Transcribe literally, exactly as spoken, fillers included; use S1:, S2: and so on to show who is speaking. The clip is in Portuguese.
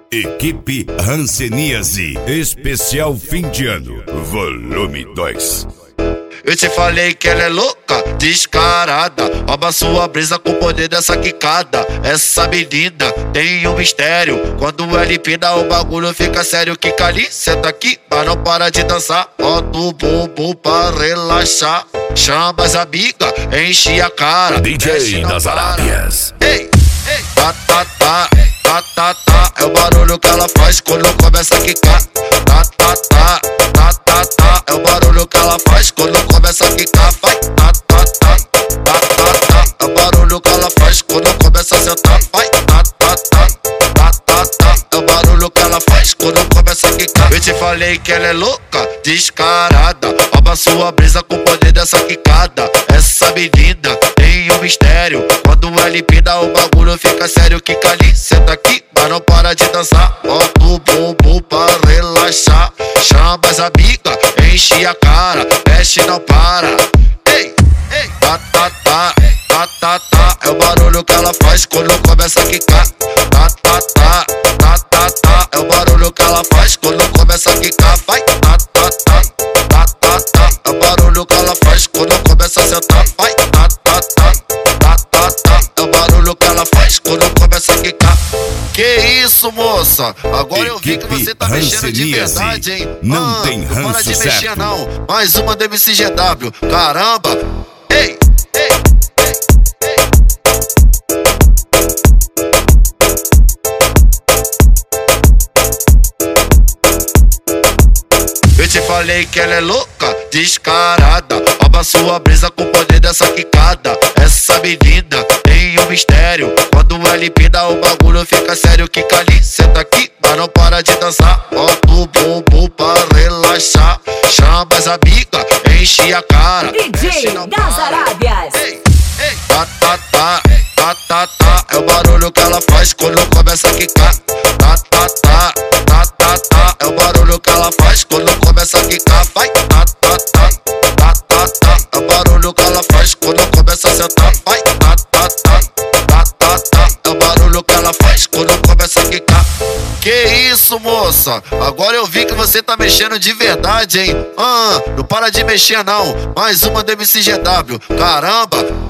S1: Equipe Hanseníase, especial fim de ano, volume dois.
S2: Eu te falei que ela é louca, descarada. Rouba sua brisa com o poder dessa quicada. Essa menina tem um mistério. Quando ela empina o bagulho fica sério. Quica ali, senta aqui, mas não para de dançar. Bota o bumbum pra relaxar. Chama as amigas, enche a cara.
S1: D J das Arábias.
S2: Ei, ei, tá, tá, tá, tá, tá, tá. É o barulho que ela faz quando começa a quicar. Tá, tá, tá, tá, tá, tá. É o barulho que ela faz quando começa a quicar. Vai, tá, tá, tá, tá, tá, tá. É o barulho que ela faz quando começa a sentar. Vai, tá, tá, tá, tá, tá, tá. É o barulho que ela faz quando começa a quicar. Eu te falei que ela é louca, descarada. Rouba sua brisa com o poder dessa quicada. Essa menina tem um mistério. Quando ela empina o bagulho fica sério. Quica ali, senta aqui, mas não para de dançar. Bota o bumbum pra relaxar. Chama as amigas, enche a cara. Mexe, não para. Ei, ei, tá, tá, tá, tá, tá, tá. É o barulho que ela faz quando começa a quicar. Tá, tá, tá, tá, tá, tá. É o barulho que ela faz quando começa a quicar. Vai, tá, tá, tá, tá, tá, tá. É o barulho que ela faz quando começa a sentar. Vai, tá, tá, tá, tá, tá, tá. É o barulho que ela faz quando começa a quicar. Que isso, moça? Agora eu vi que você tá mexendo de verdade, hein?
S1: Não
S2: ah,
S1: tem ranço
S2: não para de mexer,
S1: certo.
S2: não. Mais uma do M C G W. Caramba! Ei, ei, ei, ei. Eu te falei que ela é louca, descarada. Rouba sua brisa com o poder dessa quicada. Essa menina tem um mistério. Quando ela empina o bagulho fica sério. Quica ali, senta aqui, mas não para de dançar. Bota o bumbum pra relaxar. Chama as amigas, enche a cara.
S3: D J das Arábias.
S2: Ei, ei, tá, tá, tá, tá, tá, tá. É o barulho que ela faz quando começa a quicar. Tá, tá, tá, tá, tá, tá. É o barulho que ela faz quando começa a quicar. Vai, tá, tá, tá, tá, tá, tá. É o barulho que ela faz quando começa a sentar. Vai, tá, tá, tá, tá, tá, tá. É o barulho que ela faz quando começa a quicar. Que isso, moça? Agora eu vi que você tá mexendo de verdade, hein? Ah, não para de mexer, não. Mais uma do M C G W. Caramba!